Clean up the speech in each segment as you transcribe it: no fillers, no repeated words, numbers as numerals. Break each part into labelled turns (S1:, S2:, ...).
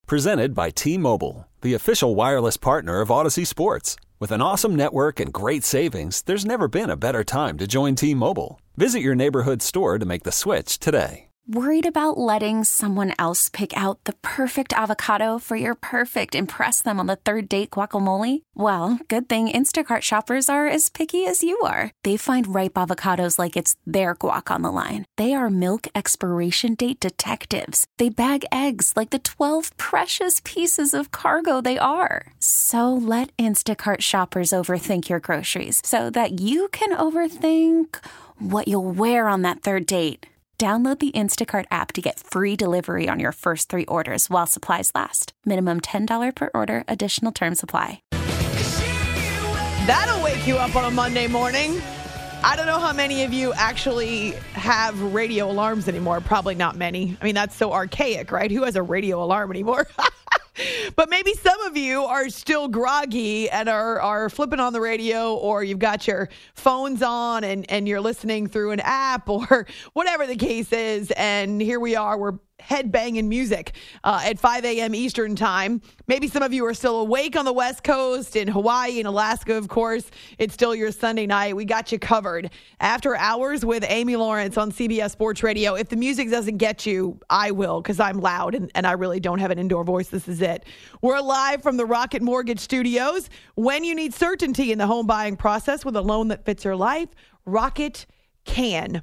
S1: Presented by T-Mobile, the official wireless partner of Odyssey Sports. With an awesome network and great savings, there's never been a better time to join T-Mobile. Visit your neighborhood store to make the switch today.
S2: Worried about letting someone else pick out the perfect avocado for your perfect impress them on the third date guacamole? Well, good thing Instacart shoppers are as picky as you are. They find ripe avocados like it's their guac on the line. They are milk expiration date detectives. They bag eggs like the 12 precious pieces of cargo they are. So let Instacart shoppers overthink your groceries so that you can overthink what you'll wear on that third date. Download the Instacart app to get free delivery on your first 3 orders while supplies last. Minimum $10 per order. Additional terms apply.
S3: That'll wake you up on a Monday morning. I don't know how many of you actually have radio alarms anymore. Probably not many. I mean, that's so archaic, right? Who has a radio alarm anymore? But maybe some of you are still groggy and are flipping on the radio, or you've got your phones on and you're listening through an app or whatever the case is. And here we are. We're headbanging music at 5 a.m. Eastern time. Maybe some of you are still awake on the West Coast, in Hawaii and Alaska, of course. It's still your Sunday night. We got you covered. After Hours with Amy Lawrence on CBS Sports Radio. If the music doesn't get you, I will, because I'm loud and I really don't have an indoor voice. This is it. We're live from the Rocket Mortgage Studios. When you need certainty in the home buying process with a loan that fits your life, Rocket can.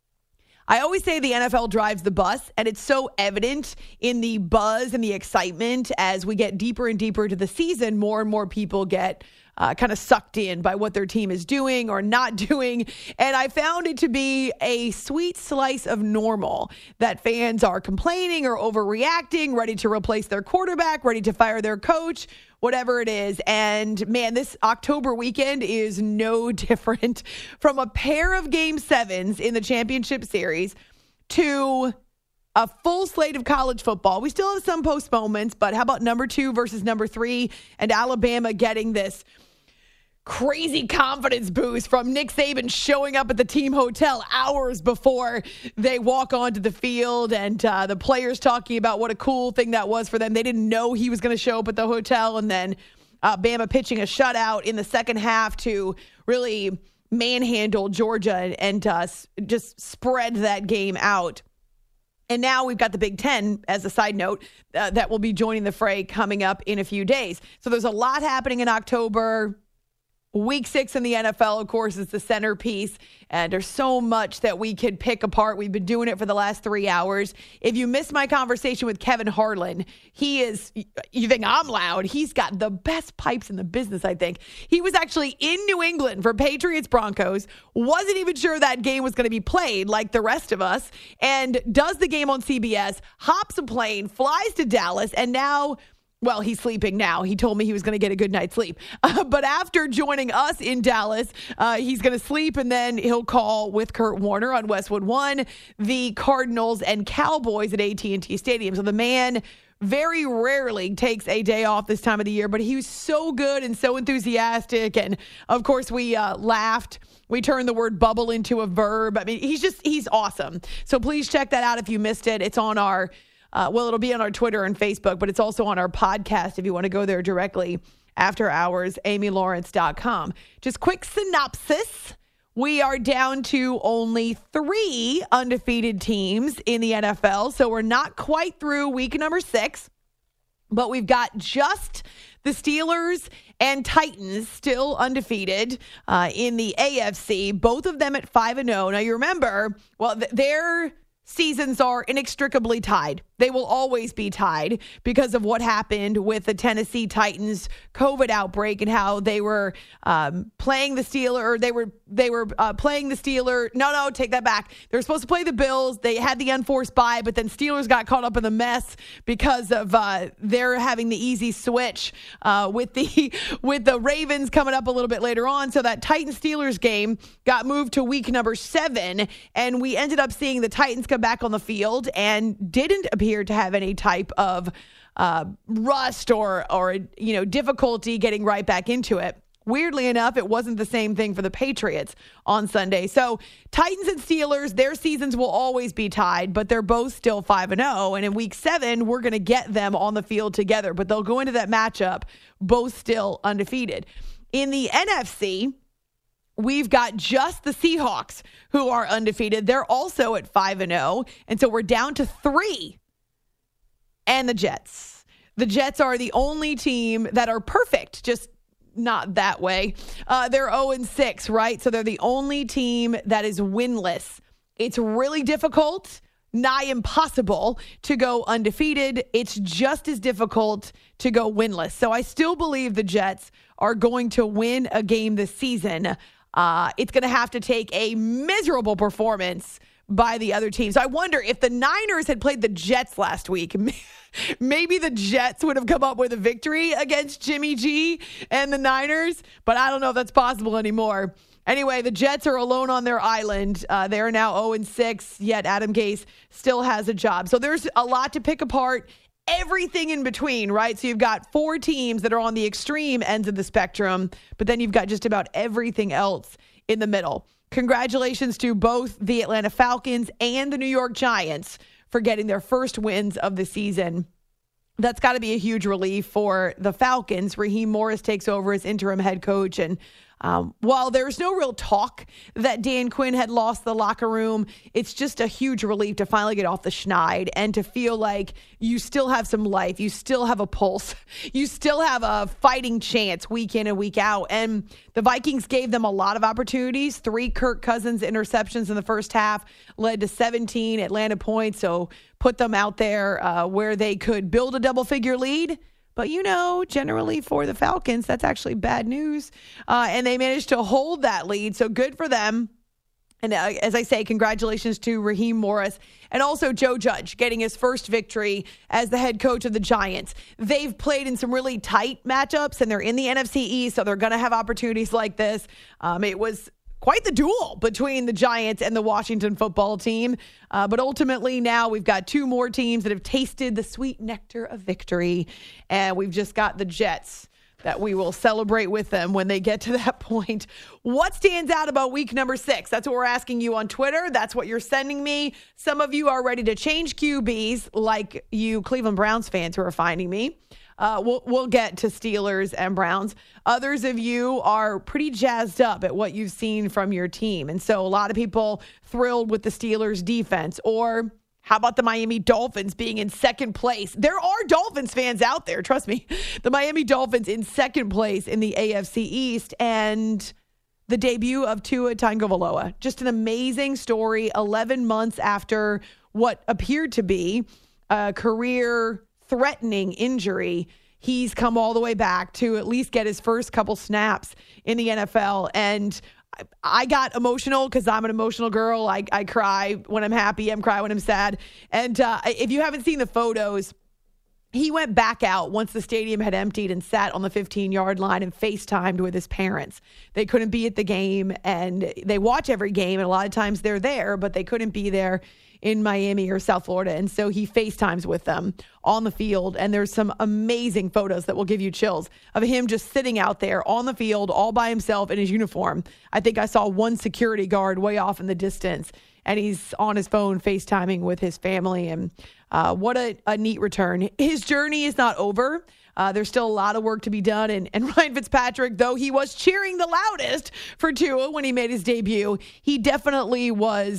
S3: I always say the NFL drives the bus, and it's so evident in the buzz and the excitement as we get deeper and deeper into the season. More and more people get kind of sucked in by what their team is doing or not doing. And I found it to be a sweet slice of normal that fans are complaining or overreacting, ready to replace their quarterback, ready to fire their coach, whatever it is. And man, this October weekend is no different from a pair of Game 7s in the championship series to a full slate of college football. We still have some postponements, but how about number 2 versus number 3 and Alabama getting this crazy confidence boost from Nick Saban showing up at the team hotel hours before they walk onto the field, and the players talking about what a cool thing that was for them. They didn't know he was going to show up at the hotel, and then Bama pitching a shutout in the second half to really manhandle Georgia and just spread that game out. And now we've got the Big Ten, as a side note, that will be joining the fray coming up in a few days. So there's a lot happening in October. Week 6 in the NFL, of course, is the centerpiece, and there's so much that we could pick apart. We've been doing it for the last 3 hours. If you missed my conversation with Kevin Harlan, you think I'm loud? He's got the best pipes in the business, I think. He was actually in New England for Patriots Broncos, wasn't even sure that game was going to be played like the rest of us, and does the game on CBS, hops a plane, flies to Dallas, and now... Well, he's sleeping now. He told me he was going to get a good night's sleep. But after joining us in Dallas, he's going to sleep, and then he'll call with Kurt Warner on Westwood One, the Cardinals and Cowboys at AT&T Stadium. So the man very rarely takes a day off this time of the year, but he was so good and so enthusiastic. And, of course, we laughed. We turned the word bubble into a verb. I mean, he's awesome. So please check that out if you missed it. It's on our... it'll be on our Twitter and Facebook, but it's also on our podcast if you want to go there directly. After Hours, AmyLawrence.com. Just quick synopsis. We are down to only 3 undefeated teams in the NFL, so we're not quite through week number 6, but we've got just the Steelers and Titans still undefeated in the AFC, both of them at 5-0. Now, you remember, their seasons are inextricably tied. They will always be tied because of what happened with the Tennessee Titans COVID outbreak and how they were playing the Steelers. They were playing the Steelers. No, take that back. They were supposed to play the Bills. They had the unforced bye, but then Steelers got caught up in the mess because of their having the easy switch with the Ravens coming up a little bit later on. So that Titans-Steelers game got moved to week number 7, and we ended up seeing the Titans come back on the field and didn't appear to have any type of rust or difficulty getting right back into it. Weirdly enough, it wasn't the same thing for the Patriots on Sunday. So Titans and Steelers, their seasons will always be tied, but they're both still 5-0. And in week 7, we're going to get them on the field together, but they'll go into that matchup both still undefeated. In the NFC, we've got just the Seahawks who are undefeated. They're also at 5-0. And so we're down to 3. And the Jets. The Jets are the only team that are perfect, just not that way. They're 0-6, right? So they're the only team that is winless. It's really difficult, nigh impossible, to go undefeated. It's just as difficult to go winless. So I still believe the Jets are going to win a game this season. It's going to have to take a miserable performance by the other team. So I wonder if the Niners had played the Jets last week, maybe the Jets would have come up with a victory against Jimmy G and the Niners, but I don't know if that's possible anymore. Anyway, the Jets are alone on their island. They are now 0-6, yet Adam Gase still has a job. So there's a lot to pick apart, everything in between, right? So you've got 4 teams that are on the extreme ends of the spectrum, but then you've got just about everything else in the middle. Congratulations to both the Atlanta Falcons and the New York Giants for getting their first wins of the season. That's got to be a huge relief for the Falcons. Raheem Morris takes over as interim head coach. And while there's no real talk that Dan Quinn had lost the locker room, it's just a huge relief to finally get off the schneid and to feel like you still have some life. You still have a pulse. You still have a fighting chance week in and week out. And the Vikings gave them a lot of opportunities. 3 Kirk Cousins interceptions in the first half led to 17 Atlanta points. So put them out there where they could build a double-figure lead. But, generally for the Falcons, that's actually bad news. And they managed to hold that lead. So good for them. And as I say, congratulations to Raheem Morris and also Joe Judge getting his first victory as the head coach of the Giants. They've played in some really tight matchups, and they're in the NFC East, so they're going to have opportunities like this. It was quite the duel between the Giants and the Washington football team. But ultimately now we've got 2 more teams that have tasted the sweet nectar of victory. And we've just got the Jets that we will celebrate with them when they get to that point. What stands out about week number 6? That's what we're asking you on Twitter. That's what you're sending me. Some of you are ready to change QBs, like you Cleveland Browns fans who are finding me. We'll get to Steelers and Browns. Others of you are pretty jazzed up at what you've seen from your team. And so a lot of people thrilled with the Steelers defense. Or how about the Miami Dolphins being in second place? There are Dolphins fans out there, trust me. The Miami Dolphins in second place in the AFC East. And the debut of Tua Tagovailoa. Just an amazing story 11 months after what appeared to be a career-threatening injury. He's come all the way back to at least get his first couple snaps in the NFL. And I got emotional because I'm an emotional girl. I cry when I'm happy. I cry when I'm sad. And if you haven't seen the photos, he went back out once the stadium had emptied and sat on the 15-yard line and FaceTimed with his parents. They couldn't be at the game, and they watch every game, and a lot of times they're there, but they couldn't be there in Miami or South Florida. And so he FaceTimes with them on the field. And there's some amazing photos that will give you chills of him just sitting out there on the field all by himself in his uniform. I think I saw one security guard way off in the distance, and he's on his phone FaceTiming with his family. And what a neat return. His journey is not over. There's still a lot of work to be done. And Ryan Fitzpatrick, though he was cheering the loudest for Tua when he made his debut, he definitely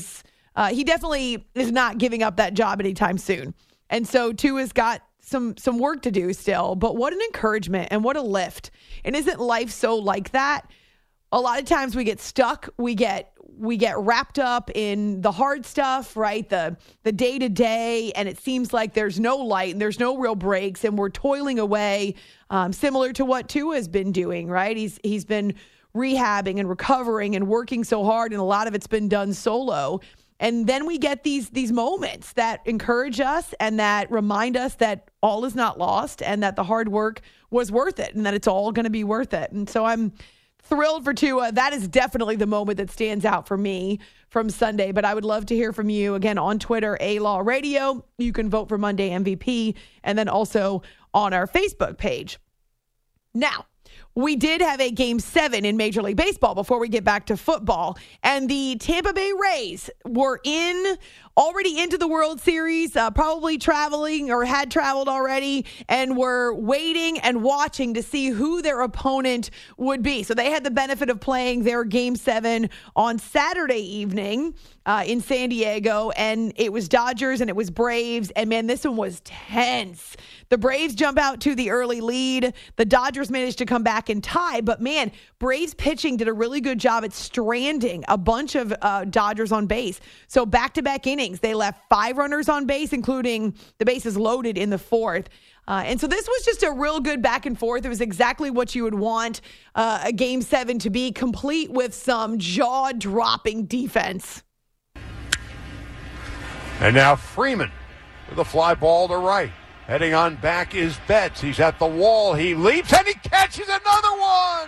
S3: is not giving up that job anytime soon. And so Tua's got some work to do still. But what an encouragement and what a lift. And isn't life so like that? A lot of times we get stuck. We get wrapped up in the hard stuff, right? The day-to-day, and it seems like there's no light and there's no real breaks, and we're toiling away, similar to what Tua has been doing, right? He's been rehabbing and recovering and working so hard, and a lot of it's been done solo. And then we get these moments that encourage us and that remind us that all is not lost and that the hard work was worth it and that it's all going to be worth it. And so I'm thrilled for Tua. That is definitely the moment that stands out for me from Sunday. But I would love to hear from you again on Twitter, A-Law Radio. You can vote for Monday MVP and then also on our Facebook page. Now, We did have a Game 7 in Major League Baseball before we get back to football. And the Tampa Bay Rays were already into the World Series, probably traveling or had traveled already, and were waiting and watching to see who their opponent would be. So they had the benefit of playing their Game 7 on Saturday evening in San Diego, and it was Dodgers and it was Braves, and man, this one was tense. The Braves jump out to the early lead. The Dodgers managed to come back and tie, but man, Braves pitching did a really good job at stranding a bunch of Dodgers on base. So back-to-back innings, they left 5 runners on base, including the bases loaded in the 4th. And so this was just a real good back and forth. It was exactly what you would want a Game 7 to be, complete with some jaw-dropping defense.
S4: And now Freeman with a fly ball to right. Heading on back is Betts. He's at the wall. He leaps and he catches another one.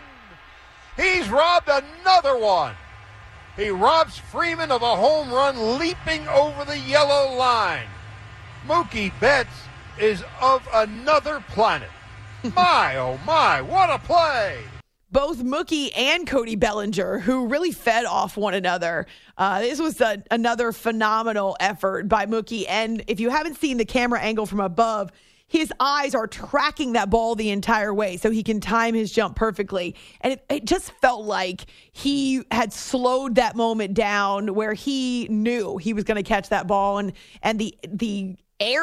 S4: He's robbed another one. He robs Freeman of a home run leaping over the yellow line. Mookie Betts is of another planet. My, oh my, what a play.
S3: Both Mookie and Cody Bellinger, who really fed off one another. This was another phenomenal effort by Mookie. And if you haven't seen the camera angle from above, his eyes are tracking that ball the entire way so he can time his jump perfectly. And it just felt like he had slowed that moment down where he knew he was going to catch that ball. And the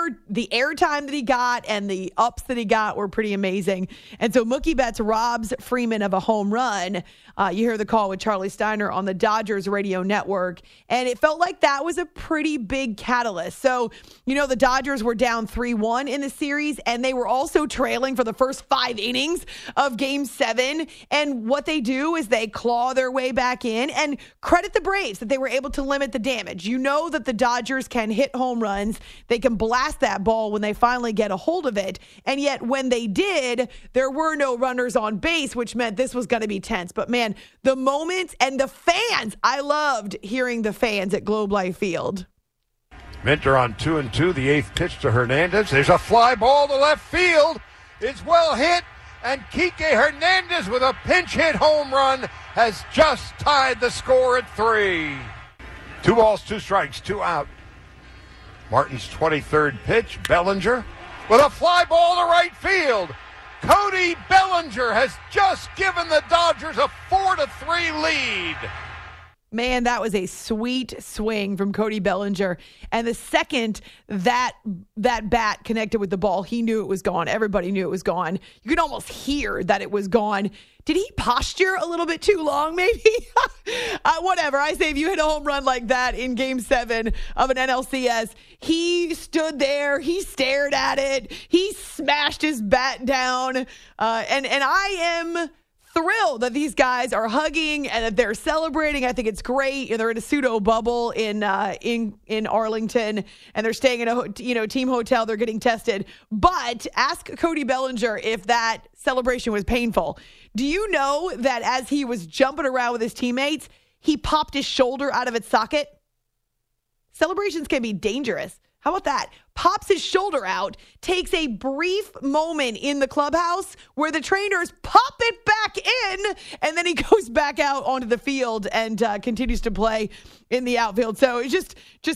S3: air time that he got and the ups that he got were pretty amazing. And so Mookie Betts robs Freeman of a home run. You hear the call with Charlie Steiner on the Dodgers radio network. And it felt like that was a pretty big catalyst. So, the Dodgers were down 3-1 in the series, and they were also trailing for the first 5 innings of Game 7. And what they do is they claw their way back in, and credit the Braves that they were able to limit the damage. You know that the Dodgers can hit home runs. They can blast that ball when they finally get a hold of it. And yet when they did, there were no runners on base, which meant this was going to be tense. But man, the moments and the fans, I loved hearing the fans at Globe Life Field.
S4: Minter on 2-2, the 8th pitch to Hernandez. There's a fly ball to left field. It's well hit, and Kike Hernandez with a pinch hit home run has just tied the score at 3. 2 balls, 2 strikes, 2 out. Martin's 23rd pitch, Bellinger with a fly ball to right field. Cody Bellinger has just given the Dodgers a 4-3 lead.
S3: Man, that was a sweet swing from Cody Bellinger. And the second that bat connected with the ball, he knew it was gone. Everybody knew it was gone. You could almost hear that it was gone. Did he posture a little bit too long, maybe? Whatever. I say if you hit a home run like that in Game 7 of an NLCS, he stood there. He stared at it. He smashed his bat down. And I am thrilled that these guys are hugging and that they're celebrating. I think it's great. They're in a pseudo bubble in Arlington, and they're staying in a team hotel. They're getting tested. But ask Cody Bellinger if that celebration was painful. Do you know that as he was jumping around with his teammates, he popped his shoulder out of its socket? Celebrations can be dangerous. How about that? Pops his shoulder out, takes a brief moment in the clubhouse where the trainers pop it back in, and then he goes back out onto the field and continues to play in the outfield. So it's just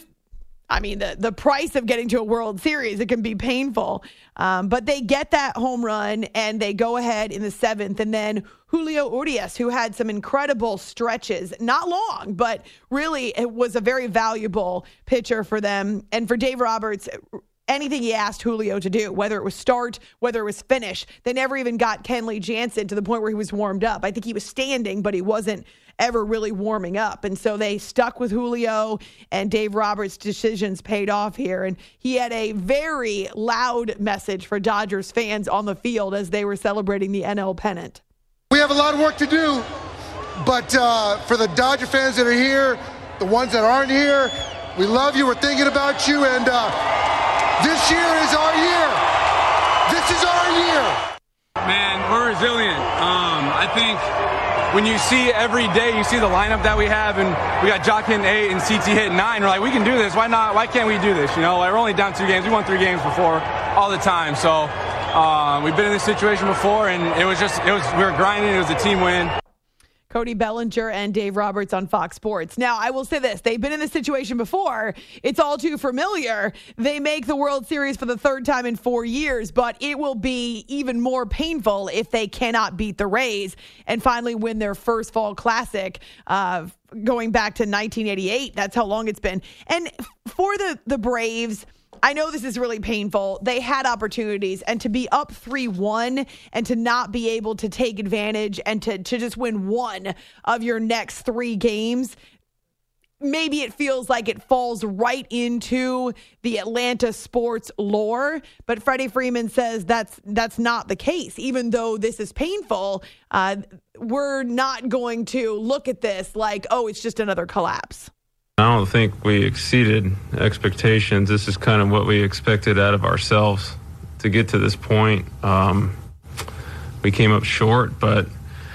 S3: I mean, the price of getting to a World Series, it can be painful. But they get that home run, and they go ahead in the 7th. And then Julio Urias, who had some incredible stretches, not long, but really it was a very valuable pitcher for them. And for Dave Roberts, anything he asked Julio to do, whether it was start, whether it was finish, they never even got Kenley Jansen to the point where he was warmed up. I think he was standing, but he wasn't ever really warming up. And so they stuck with Julio, and Dave Roberts' decisions paid off here. And he had a very loud message for Dodgers fans on the field as they were celebrating the NL pennant.
S5: We have a lot of work to do, but for the Dodger fans that are here, the ones that aren't here, we love you. We're thinking about you. And this year is our year. This is our year.
S6: Man, we're resilient. I think when you see every day, you see the lineup that we have, and we got Jock hitting 8 and CT hitting 9. We're like, we can do this. Why not? Why can't we do this? We're only down 2 games. We won 3 games before all the time. So We've been in this situation before, and we were grinding. It was a team win.
S3: Cody Bellinger and Dave Roberts on Fox Sports. Now, I will say this. They've been in this situation before. It's all too familiar. They make the World Series for the third time in 4 years, but it will be even more painful if they cannot beat the Rays and finally win their first fall classic going back to 1988. That's how long it's been. And for the Braves, I know this is really painful. They had opportunities, and to be up 3-1 and to not be able to take advantage and to just win one of your next 3 games, maybe it feels like it falls right into the Atlanta sports lore. But Freddie Freeman says that's not the case. Even though this is painful, we're not going to look at this like, oh, it's just another collapse.
S7: I don't think we exceeded expectations. This is kind of what we expected out of ourselves to get to this point. We came up short, but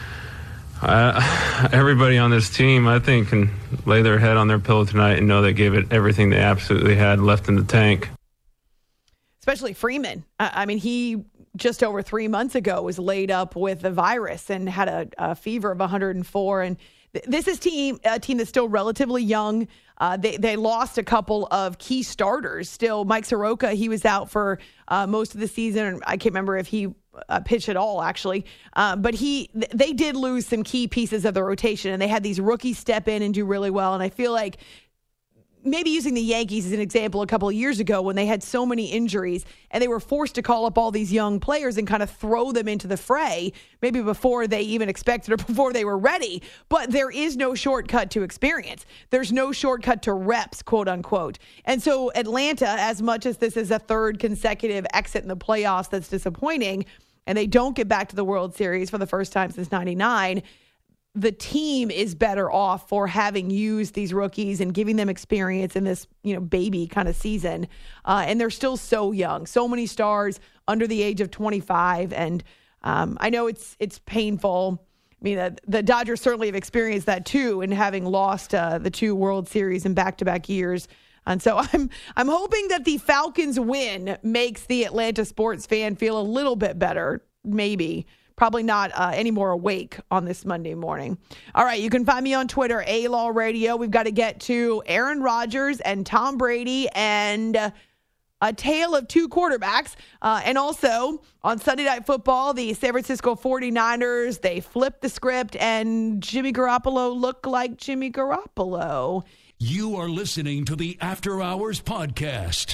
S7: everybody on this team, I think, can lay their head on their pillow tonight and know they gave it everything they absolutely had left in the tank.
S3: Especially Freeman. I mean, he just over 3 months ago was laid up with the virus and had a fever of 104. And this is a team that's still relatively young. They lost a couple of key starters. Still, Mike Soroka, he was out for most of the season. I can't remember if he pitched at all, actually. But they did lose some key pieces of the rotation, and they had these rookies step in and do really well. And I feel like maybe using the Yankees as an example a couple of years ago when they had so many injuries and they were forced to call up all these young players and kind of throw them into the fray, maybe before they even expected or before they were ready. But there is no shortcut to experience. There's no shortcut to reps, quote unquote. And so Atlanta, as much as this is a third consecutive exit in the playoffs that's disappointing, and they don't get back to the World Series for the first time since '99, the team is better off for having used these rookies and giving them experience in this, baby kind of season. And they're still so young, so many stars under the age of 25. And I know it's painful. I mean, the Dodgers certainly have experienced that too, in having lost the 2 World Series in back-to-back years. And so I'm hoping that the Falcons win makes the Atlanta sports fan feel a little bit better, maybe. Probably not any more awake on this Monday morning. All right, you can find me on Twitter, A-Law Radio. We've got to get to Aaron Rodgers and Tom Brady and a tale of 2 quarterbacks. And also on Sunday Night Football, the San Francisco 49ers, they flipped the script and Jimmy Garoppolo looked like Jimmy Garoppolo.
S8: You are listening to the After Hours Podcast.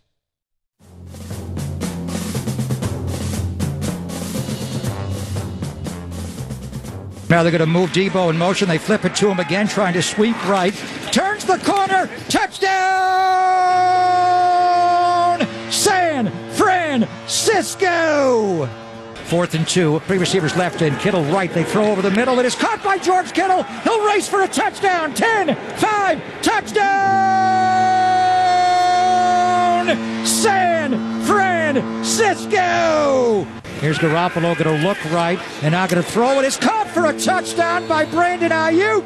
S9: Now they're going to move Debo in motion. They flip it to him again, trying to sweep right. Turns the corner. Touchdown! San Francisco! 4th and 2. 3 receivers left and Kittle right. They throw over the middle. It is caught by George Kittle. He'll race for a touchdown. 10, 5, touchdown! San Francisco! Here's Garoppolo going to look right and now going to throw it. It's caught for a touchdown by Brandon Ayuk.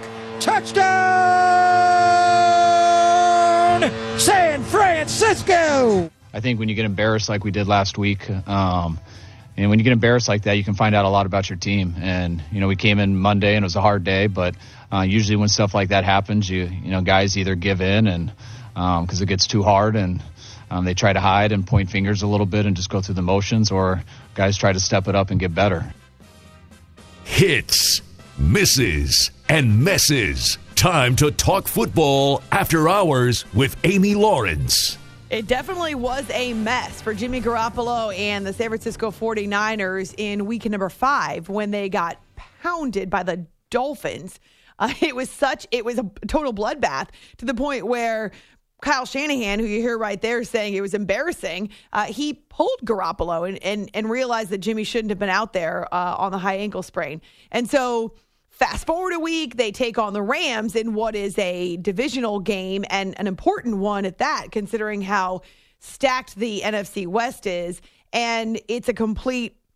S9: Touchdown! San Francisco!
S10: I think when you get embarrassed like we did last week, and when you get embarrassed like that, you can find out a lot about your team. And, we came in Monday and it was a hard day, but usually when stuff like that happens, guys either give in and because it gets too hard and they try to hide and point fingers a little bit and just go through the motions, or guys try to step it up and get better.
S8: Hits, misses, and messes. Time to talk football after hours with Amy Lawrence.
S3: It definitely was a mess for Jimmy Garoppolo and the San Francisco 49ers in week number 5 when they got pounded by the Dolphins. It was a total bloodbath to the point where Kyle Shanahan, who you hear right there saying it was embarrassing, he pulled Garoppolo and realized that Jimmy shouldn't have been out there on the high ankle sprain. And so fast forward a week, they take on the Rams in what is a divisional game and an important one at that, considering how stacked the NFC West is. And it's a complete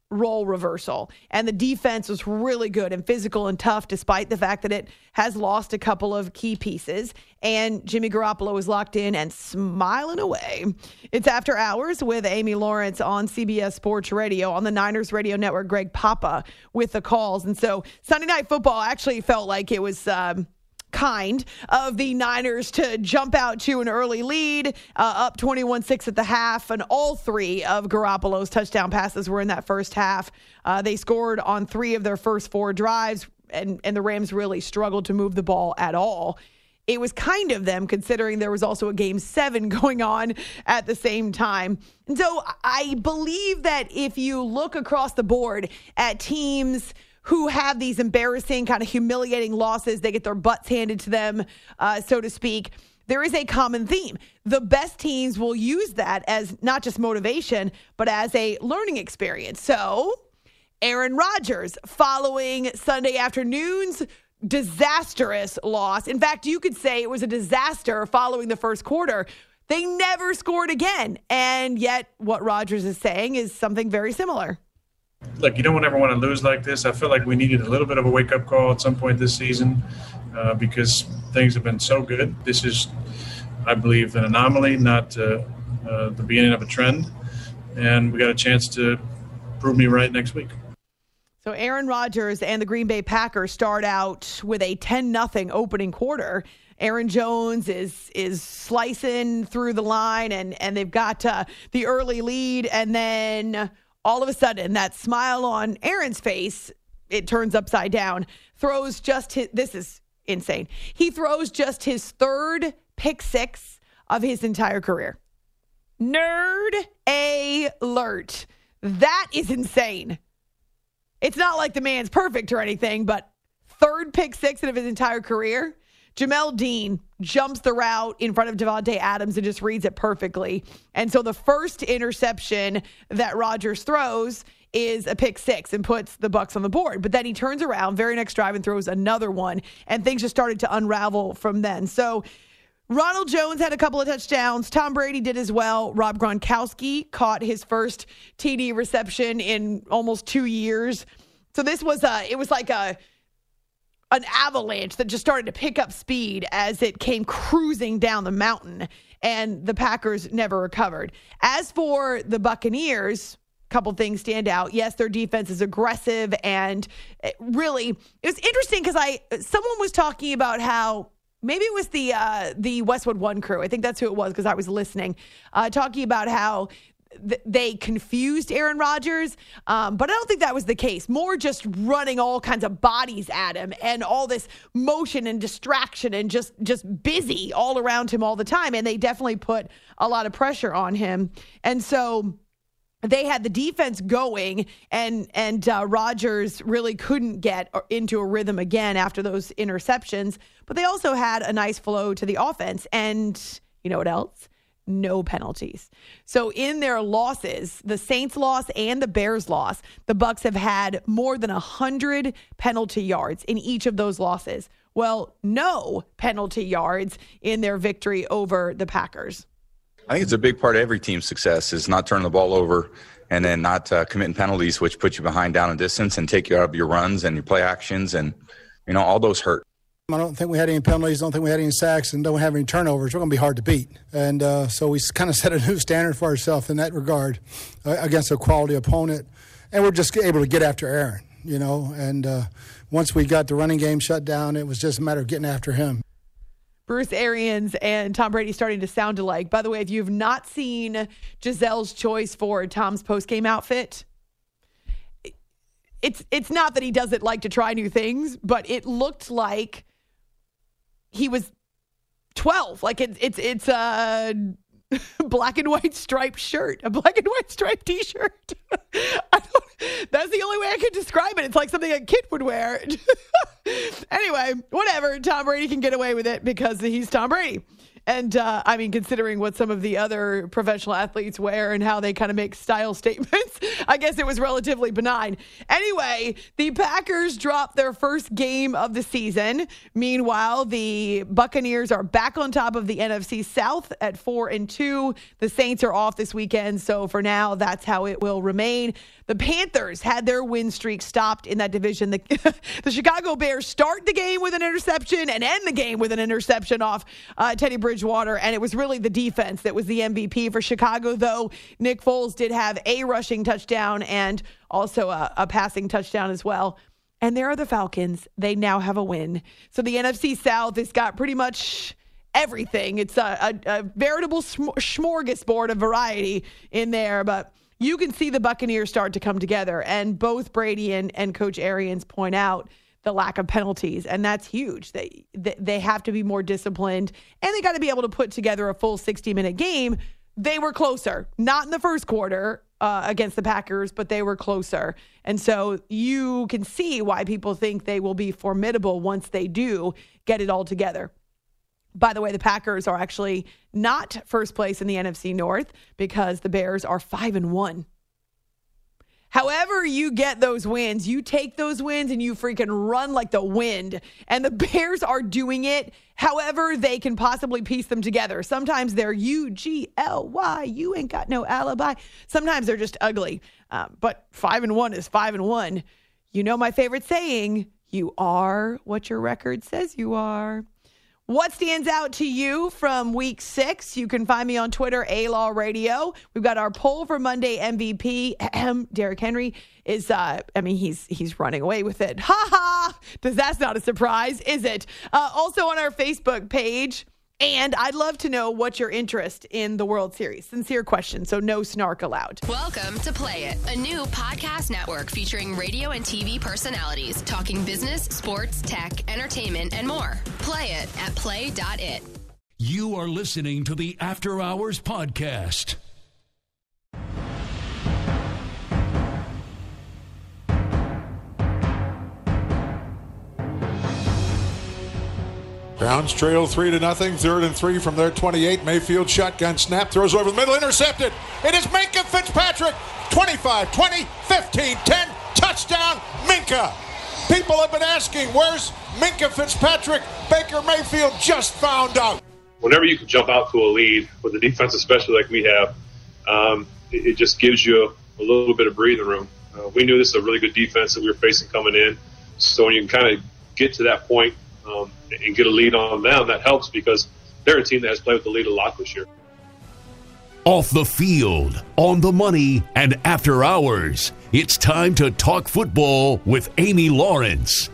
S3: role reversal. And the defense was really good and physical and tough, despite the fact that it has lost a couple of key pieces. And Jimmy Garoppolo is locked in and smiling away. It's After Hours with Amy Lawrence on CBS Sports Radio on the Niners Radio Network. Greg Papa with the calls. And so Sunday Night Football actually felt like it was kind of the Niners to jump out to an early lead, up 21-6 at the half, and all three of Garoppolo's touchdown passes were in that first half. They scored on 3 of their first 4 drives, and the Rams really struggled to move the ball at all. It was kind of them, considering there was also a Game 7 going on at the same time. And so I believe that if you look across the board at teams who have these embarrassing, kind of humiliating losses, they get their butts handed to them, so to speak, there is a common theme. The best teams will use that as not just motivation, but as a learning experience. So Aaron Rodgers, following Sunday afternoon's disastrous loss. In fact, you could say it was a disaster following the first quarter. They never scored again. And yet what Rodgers is saying is something very similar.
S11: Look, you don't ever want to lose like this. I feel like we needed a little bit of a wake-up call at some point this season because things have been so good. This is, I believe, an anomaly, not the beginning of a trend. And we got a chance to prove me right next week.
S3: So Aaron Rodgers and the Green Bay Packers start out with a 10-0 opening quarter. Aaron Jones is slicing through the line, and they've got the early lead, and then all of a sudden, that smile on Aaron's face, it turns upside down. This is insane. He throws just his 3rd pick 6 of his entire career. Nerd alert. That is insane. It's not like the man's perfect or anything, but 3rd pick 6 of his entire career. Jamel Dean jumps the route in front of Devontae Adams and just reads it perfectly. And so the first interception that Rodgers throws is a pick 6 and puts the Bucs on the board. But then he turns around, very next drive, and throws another one. And things just started to unravel from then. So Ronald Jones had a couple of touchdowns. Tom Brady did as well. Rob Gronkowski caught his first TD reception in almost 2 years. So this was an avalanche that just started to pick up speed as it came cruising down the mountain, and the Packers never recovered. As for the Buccaneers, a couple things stand out. Yes, their defense is aggressive, and it was interesting because someone was talking about how maybe it was the Westwood One crew. I think that's who it was because I was listening, talking about how they confused Aaron Rodgers, but I don't think that was the case. More just running all kinds of bodies at him and all this motion and distraction and just busy all around him all the time. And they definitely put a lot of pressure on him. And so they had the defense going, and Rodgers really couldn't get into a rhythm again after those interceptions. But they also had a nice flow to the offense. And you know what else? No penalties. So in their losses, the Saints loss and the Bears loss, the Bucs have had more than 100 penalty yards in each of those losses. Well, no penalty yards in their victory over the Packers.
S12: I think it's a big part of every team's success is not turning the ball over and then not committing penalties, which put you behind down and distance and take you out of your runs and your play actions. And, all those hurt.
S13: I don't think we had any penalties, don't think we had any sacks, and don't have any turnovers. We're going to be hard to beat. And so we kind of set a new standard for ourselves in that regard against a quality opponent. And we're just able to get after Aaron, And once we got the running game shut down, it was just a matter of getting after him.
S3: Bruce Arians and Tom Brady starting to sound alike. By the way, if you've not seen Giselle's choice for Tom's postgame outfit, it's not that he doesn't like to try new things, but it looked like he was 12. Like it's a black and white striped shirt, a black and white striped T-shirt. That's the only way I could describe it. It's like something a kid would wear. Anyway, whatever. Tom Brady can get away with it because he's Tom Brady. And, considering what some of the other professional athletes wear and how they kind of make style statements, I guess it was relatively benign. Anyway, the Packers dropped their first game of the season. Meanwhile, the Buccaneers are back on top of the NFC South at 4-2. The Saints are off this weekend, so for now, that's how it will remain. The Panthers had their win streak stopped in that division. The Chicago Bears start the game with an interception and end the game with an interception off Teddy Bridgewater, and it was really the defense that was the MVP for Chicago, though Nick Foles did have a rushing touchdown and also a passing touchdown as well. And there are the Falcons. They now have a win. So the NFC South has got pretty much everything. It's a veritable smorgasbord of variety in there, but you can see the Buccaneers start to come together, and both Brady and Coach Arians point out the lack of penalties, and that's huge. They have to be more disciplined, and they got to be able to put together a full 60-minute game. They were closer, not in the first quarter against the Packers, but they were closer. And so you can see why people think they will be formidable once they do get it all together. By the way, the Packers are actually not first place in the NFC North because the Bears are 5-1. However you get those wins, you take those wins and you freaking run like the wind. And the Bears are doing it however they can possibly piece them together. Sometimes they're U-G-L-Y. You ain't got no alibi. Sometimes they're just ugly. But 5-1 is 5-1. You know my favorite saying, you are what your record says you are. What stands out to you from week 6? You can find me on Twitter, A-Law Radio. We've got our poll for Monday MVP. Derrick Henry is, he's running away with it. Ha ha! That's not a surprise, is it? Also on our Facebook page. And I'd love to know what's your interest in the World Series. Sincere question, so no snark allowed.
S14: Welcome to Play It, a new podcast network featuring radio and TV personalities talking business, sports, tech, entertainment, and more. Play it at play.it.
S8: You are listening to the After Hours Podcast.
S15: Browns trail 3-0, 3rd and 3 from their 28. Mayfield shotgun snap, throws over the middle, intercepted. It is Minkah Fitzpatrick. 25, 20, 15, 10, touchdown, Minkah. People have been asking, where's Minkah Fitzpatrick? Baker Mayfield just found out.
S16: Whenever you can jump out to a lead, with the defense especially like we have, it just gives you a little bit of breathing room. We knew this is a really good defense that we were facing coming in. So when you can kind of get to that point, and get a lead on them, that helps because they're a team that has played with the lead a lot this year.
S8: Off the field, on the money, and after hours, it's time to talk football with Amy Lawrence.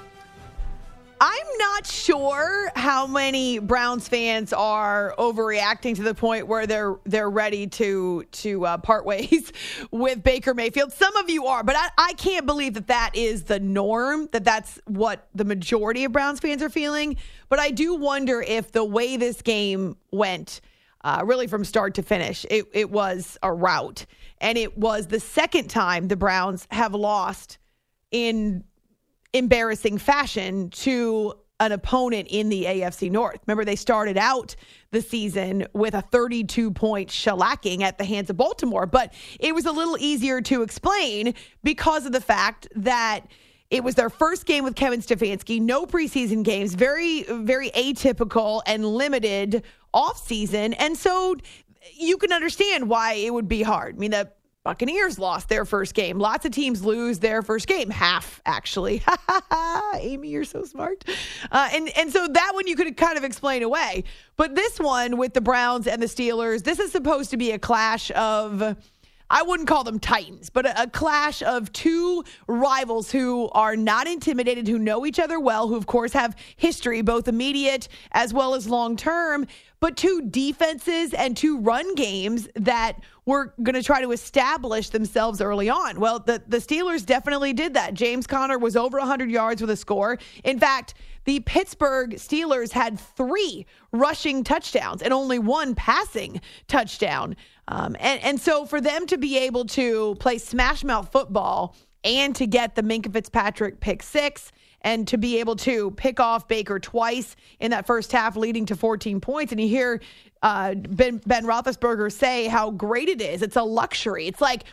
S3: I'm not sure how many Browns fans are overreacting to the point where they're ready to part ways with Baker Mayfield. Some of you are, but I can't believe that is the norm, that's what the majority of Browns fans are feeling. But I do wonder if the way this game went, really from start to finish, it was a rout. And it was the second time the Browns have lost in embarrassing fashion to an opponent in the AFC North. Remember, they started out the season with a 32-point shellacking at the hands of Baltimore, but it was a little easier to explain because of the fact that it was their first game with Kevin Stefanski, no preseason games, very, very atypical and limited offseason. And so you can understand why it would be hard. I mean, the Buccaneers lost their first game. Lots of teams lose their first game. Half, actually. Amy, you're so smart. And so that one you could kind of explain away. But this one with the Browns and the Steelers, this is supposed to be a clash of, I wouldn't call them titans, but a clash of two rivals who are not intimidated, who know each other well, who, of course, have history, both immediate as well as long-term, but two defenses and two run games that were going to try to establish themselves early on. Well, the Steelers definitely did that. James Conner was over 100 yards with a score. In fact, the Pittsburgh Steelers had 3 rushing touchdowns and only 1 passing touchdown. And so for them to be able to play smash mouth football and to get the Minkah Fitzpatrick pick 6 and to be able to pick off Baker twice in that first half, leading to 14 points. And you hear Ben Roethlisberger say how great it is. It's a luxury. It's like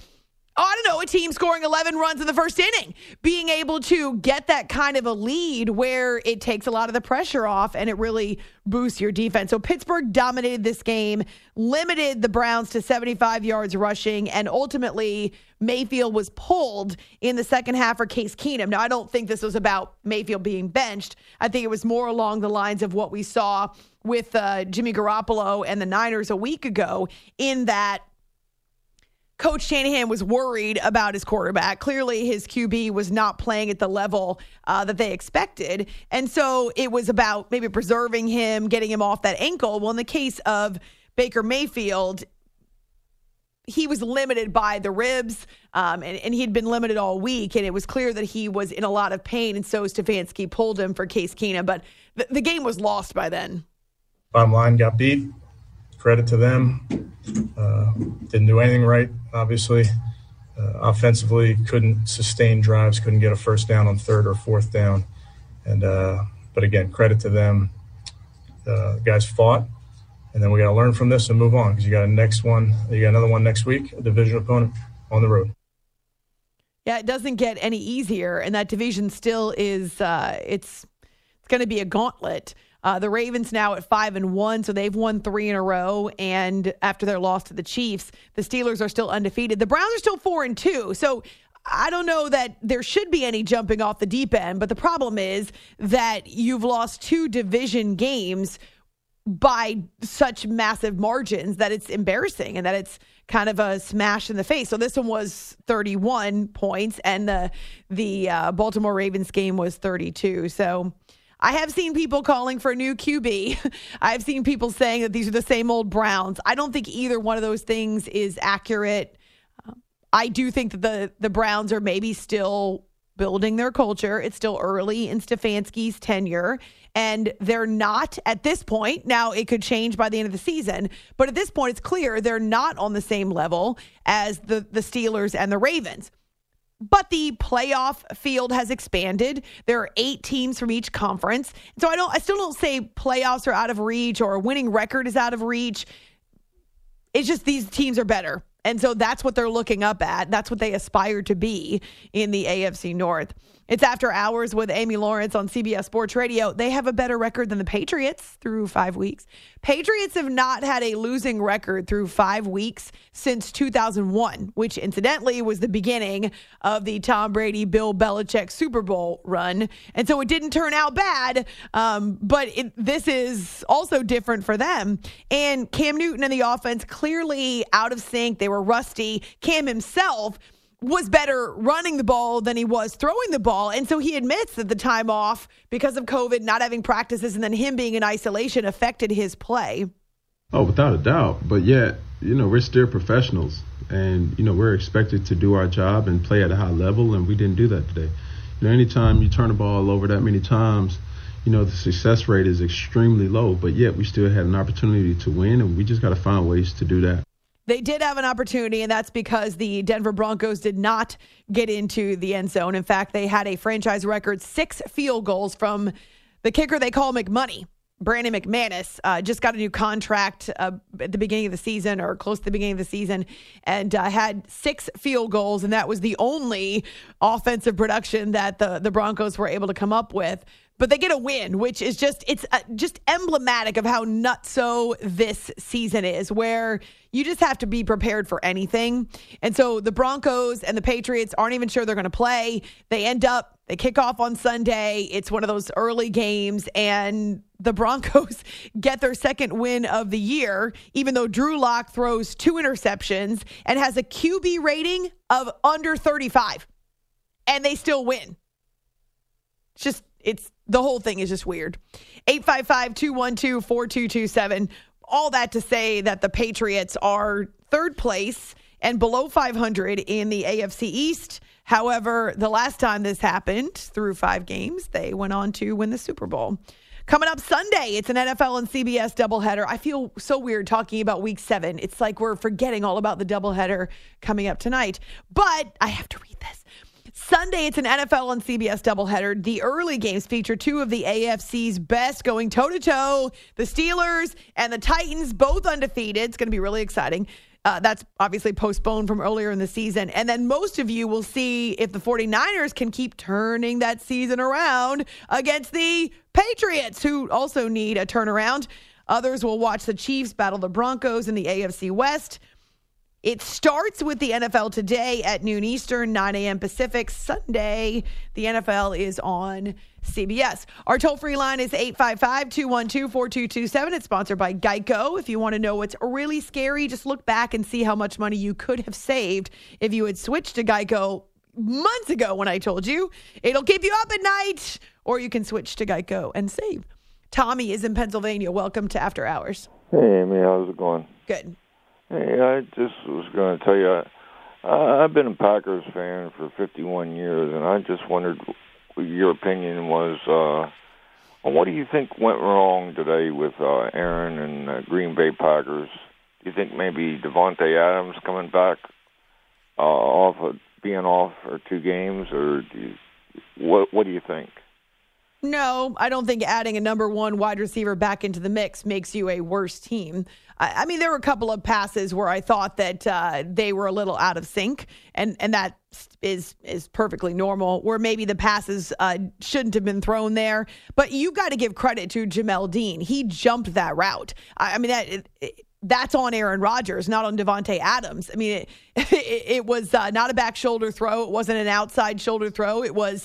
S3: I don't know, a team scoring 11 runs in the first inning, being able to get that kind of a lead where it takes a lot of the pressure off and it really boosts your defense. So Pittsburgh dominated this game, limited the Browns to 75 yards rushing, and ultimately Mayfield was pulled in the second half for Case Keenum. Now, I don't think this was about Mayfield being benched. I think it was more along the lines of what we saw with Jimmy Garoppolo and the Niners a week ago, in that Coach Shanahan was worried about his quarterback. Clearly, his QB was not playing at the level that they expected. And so it was about maybe preserving him, getting him off that ankle. Well, in the case of Baker Mayfield, he was limited by the ribs, and he'd been limited all week, and it was clear that he was in a lot of pain, and so Stefanski pulled him for Case Keenum. But the game was lost by then.
S11: Bottom line, got beat. Credit to them. Didn't do anything right, obviously. Offensively, couldn't sustain drives, couldn't get a first down on third or fourth down. And but again, credit to them. Guys fought, and then we got to learn from this and move on, because you got another one next week, a division opponent on the road.
S3: Yeah, it doesn't get any easier, and that division still is. It's going to be a gauntlet. The Ravens now at 5-1, so they've won 3 in a row. And after their loss to the Chiefs, the Steelers are still undefeated. The Browns are still 4-2. So I don't know that there should be any jumping off the deep end. But the problem is that you've lost 2 division games by such massive margins that it's embarrassing and that it's kind of a smash in the face. So this one was 31 points, and the Baltimore Ravens game was 32. So I have seen people calling for a new QB. I've seen people saying that these are the same old Browns. I don't think either one of those things is accurate. I do think that the Browns are maybe still building their culture. It's still early in Stefanski's tenure, and they're not at this point. Now, it could change by the end of the season, but at this point, it's clear they're not on the same level as the Steelers and the Ravens. But the playoff field has expanded. There are 8 teams from each conference. So I still don't say playoffs are out of reach or a winning record is out of reach. It's just these teams are better. And so that's what they're looking up at. That's what they aspire to be in the AFC North. It's After Hours with Amy Lawrence on CBS Sports Radio. They have a better record than the Patriots through 5 weeks. Patriots have not had a losing record through 5 weeks since 2001, which incidentally was the beginning of the Tom Brady, Bill Belichick Super Bowl run. And so it didn't turn out bad, but this is also different for them. And Cam Newton and the offense clearly out of sync. They were rusty. Cam himself was better running the ball than he was throwing the ball. And so he admits that the time off because of COVID, not having practices, and then him being in isolation affected his play.
S17: Oh, without a doubt. But yet, we're still professionals, and, we're expected to do our job and play at a high level, and we didn't do that today. Anytime you turn the ball over that many times, the success rate is extremely low, but yet we still had an opportunity to win, and we just got to find ways to do that.
S3: They did have an opportunity, and that's because the Denver Broncos did not get into the end zone. In fact, they had a franchise record 6 field goals from the kicker they call McMoney. Brandon McManus just got a new contract at the beginning of the season, or close to the beginning of the season, and had 6 field goals, and that was the only offensive production that the Broncos were able to come up with. But they get a win, which is just emblematic of how nutso this season is, where you just have to be prepared for anything. And so the Broncos and the Patriots aren't even sure they're going to play. They kick off on Sunday. It's one of those early games, and the Broncos get their second win of the year, even though Drew Lock throws 2 interceptions and has a QB rating of under 35, and they still win. The whole thing is just weird. 855-212-4227. All that to say that the Patriots are 3rd place and below 500 in the AFC East. However, the last time this happened, through 5 games, they went on to win the Super Bowl. Coming up Sunday, it's an NFL and CBS doubleheader. I feel so weird talking about Week 7. It's like we're forgetting all about the doubleheader coming up tonight. But I have to read this. Sunday, it's an NFL and CBS doubleheader. The early games feature 2 of the AFC's best going toe-to-toe. The Steelers and the Titans, both undefeated. It's going to be really exciting. That's obviously postponed from earlier in the season. And then most of you will see if the 49ers can keep turning that season around against the Patriots, who also need a turnaround. Others will watch the Chiefs battle the Broncos in the AFC West. It starts with the NFL today at noon Eastern, 9 a.m. Pacific. Sunday, the NFL is on CBS. Our toll-free line is 855-212-4227. It's sponsored by Geico. If you want to know what's really scary, just look back and see how much money you could have saved if you had switched to Geico months ago when I told you. It'll keep you up at night, or you can switch to Geico and save. Tommy is in Pennsylvania. Welcome to After Hours.
S18: Hey, Amy. How's it going?
S3: Good.
S18: Hey, I just was going to tell you, I've been a Packers fan for 51 years, and I just wondered what your opinion was. What do you think went wrong today with Aaron and Green Bay Packers? Do you think maybe Davante Adams coming back being off for 2 games, or what do you think?
S3: No, I don't think adding a number 1 wide receiver back into the mix makes you a worse team. I mean, there were a couple of passes where I thought that they were a little out of sync, and that is perfectly normal, where maybe the passes shouldn't have been thrown there. But you got to give credit to Jamel Dean. He jumped that route. I mean, that's on Aaron Rodgers, not on Davante Adams. I mean, it was not a back shoulder throw. It wasn't an outside shoulder throw. It was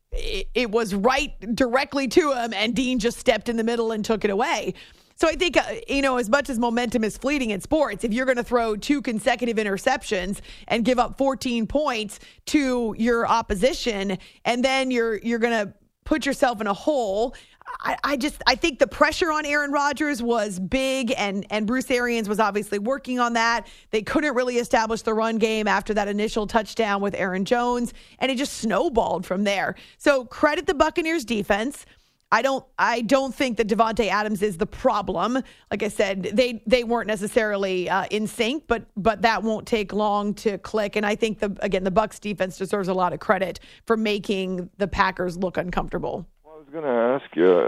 S3: right directly to him, and Dean just stepped in the middle and took it away. So I think, as much as momentum is fleeting in sports, if you're going to throw 2 consecutive interceptions and give up 14 points to your opposition, and then you're going to put yourself in a hole, I think the pressure on Aaron Rodgers was big, and Bruce Arians was obviously working on that. They couldn't really establish the run game after that initial touchdown with Aaron Jones, and it just snowballed from there. So credit the Buccaneers defense. I don't think that Davante Adams is the problem. Like I said, they weren't necessarily in sync, but that won't take long to click. And I think the Bucs defense deserves a lot of credit for making the Packers look uncomfortable.
S18: Well, I was going to ask you.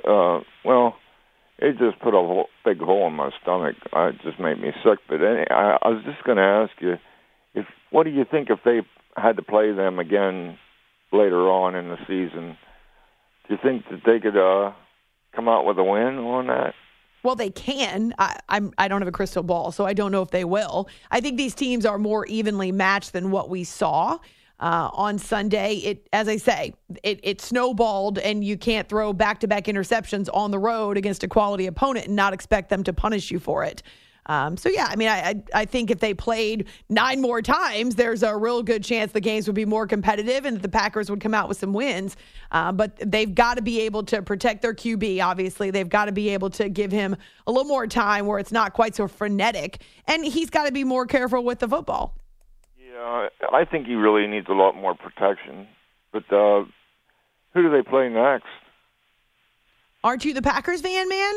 S18: It just put a big hole in my stomach. It just made me sick. But I was just going to ask you, what do you think if they had to play them again later on in the season? Do you think that they could come out with a win on that?
S3: Well, they can. I don't have a crystal ball, so I don't know if they will. I think these teams are more evenly matched than what we saw on Sunday. As I say, it snowballed, and you can't throw back-to-back interceptions on the road against a quality opponent and not expect them to punish you for it. I think if they played 9 more times, there's a real good chance the games would be more competitive and the Packers would come out with some wins. But they've got to be able to protect their QB, obviously. They've got to be able to give him a little more time where it's not quite so frenetic. And he's got to be more careful with the football.
S18: Yeah, I think he really needs a lot more protection. But who do they play next?
S3: Aren't you the Packers fan, man?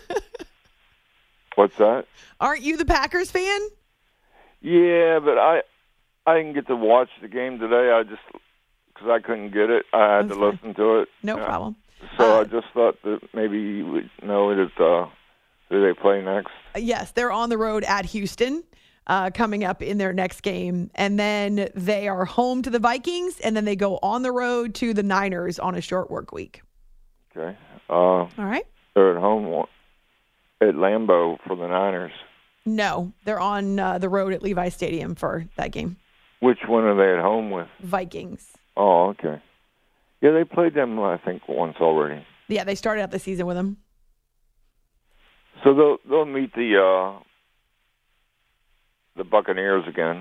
S18: What's that?
S3: Aren't you the Packers fan?
S18: Yeah, but I didn't get to watch the game today. Because I couldn't get it. I had to listen to it.
S3: No problem.
S18: So I just thought that maybe you would know who they play next.
S3: Yes, they're on the road at Houston coming up in their next game. And then they are home to the Vikings, and then they go on the road to the Niners on a short work week.
S18: Okay.
S3: All right.
S18: They're at home at Lambeau for the Niners.
S3: No, they're on the road at Levi Stadium for that game.
S18: Which one are they at home with?
S3: Vikings.
S18: Oh, okay. Yeah, they played them, I think, once already.
S3: Yeah, they started out the season with them.
S18: So they'll meet the Buccaneers again.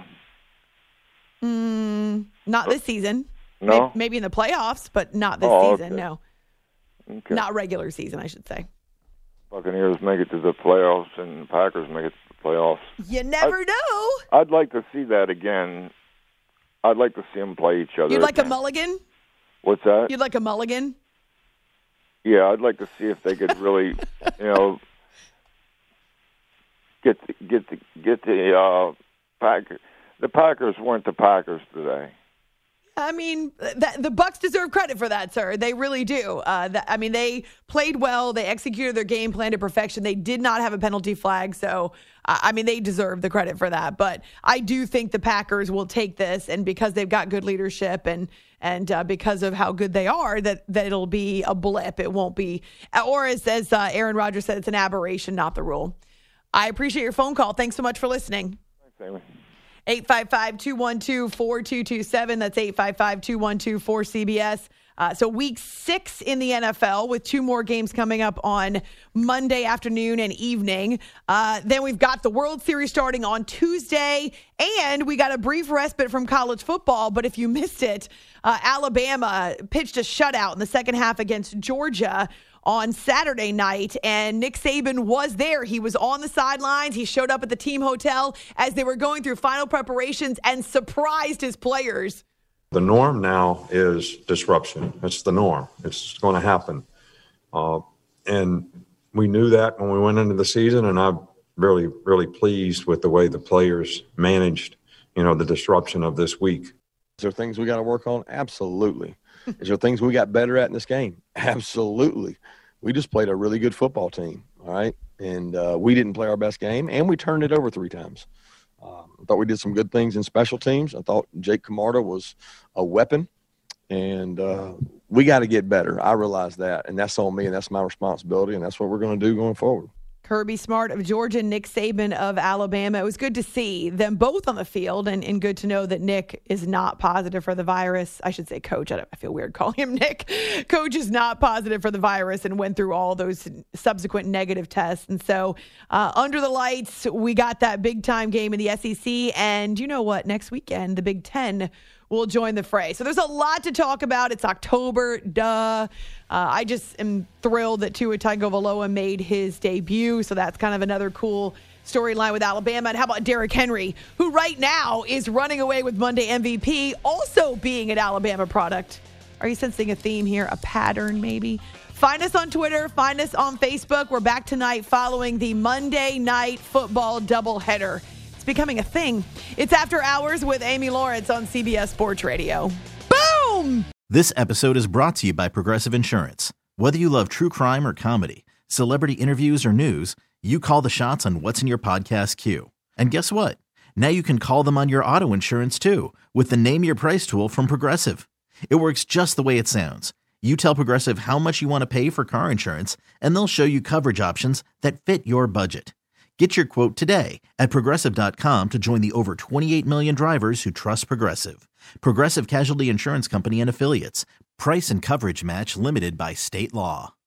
S3: Not this season.
S18: No?
S3: Maybe in the playoffs, but not this season,
S18: okay.
S3: no.
S18: Okay.
S3: Not regular season, I should say.
S18: Buccaneers make it to the playoffs, and the Packers make it to the playoffs.
S3: You never know.
S18: I'd like to see that again. I'd like to see them play each other.
S3: You'd like
S18: again.
S3: a mulligan?
S18: What's that?
S3: You'd like a mulligan?
S18: Yeah, I'd like to see if they could really, get the Packers. The Packers weren't the Packers today.
S3: I mean, the Bucs deserve credit for that, sir. They really do. They played well. They executed their game plan to perfection. They did not have a penalty flag, so they deserve the credit for that. But I do think the Packers will take this, and because they've got good leadership and because of how good they are, that it'll be a blip. It won't be, or as Aaron Rodgers said, it's an aberration, not the rule. I appreciate your phone call. Thanks so much for listening.
S18: Thanks, Amy.
S3: 855-212-4227. That's 855-212-4CBS. So week 6 in the NFL with 2 more games coming up on Monday afternoon and evening. Then we've got the World Series starting on Tuesday, and we got a brief respite from college football. But if you missed it, Alabama pitched a shutout in the second half against Georgia on Saturday night, and Nick Saban was there. He was on the sidelines. He showed up at the team hotel as they were going through final preparations and surprised his players.
S19: The norm now is disruption. It's the norm. It's going to happen. And we knew that when we went into the season, and I'm really, really pleased with the way the players managed, the disruption of this week.
S20: Is there things we got to work on? Absolutely. Is there things we got better at in this game? Absolutely. We just played a really good football team, all right? And we didn't play our best game, and we turned it over 3 times. I thought we did some good things in special teams. I thought Jake Camarda was a weapon, and we got to get better. I realize that, and that's on me, and that's my responsibility, and that's what we're going to do going forward.
S3: Kirby Smart of Georgia, Nick Saban of Alabama. It was good to see them both on the field, and good to know that Nick is not positive for the virus. I should say Coach. I feel weird calling him Nick. Coach is not positive for the virus and went through all those subsequent negative tests. And so under the lights, we got that big-time game in the SEC. And you know what? Next weekend, the Big Ten will join the fray. So there's a lot to talk about. It's October, duh. I just am thrilled that Tua Tagovailoa made his debut. So that's kind of another cool storyline with Alabama. And how about Derrick Henry, who right now is running away with Monday MVP, also being an Alabama product. Are you sensing a theme here, a pattern maybe? Find us on Twitter. Find us on Facebook. We're back tonight following the Monday Night Football doubleheader. Becoming a thing. It's After Hours with Amy Lawrence on CBS Sports Radio. Boom!
S21: This episode is brought to you by Progressive Insurance. Whether you love true crime or comedy, celebrity interviews or news, you call the shots on what's in your podcast queue. And guess what? Now you can call them on your auto insurance too with the Name Your Price tool from Progressive. It works just the way it sounds. You tell Progressive how much you want to pay for car insurance, and they'll show you coverage options that fit your budget. Get your quote today at Progressive.com to join the over 28 million drivers who trust Progressive. Progressive Casualty Insurance Company and Affiliates. Price and coverage match limited by state law.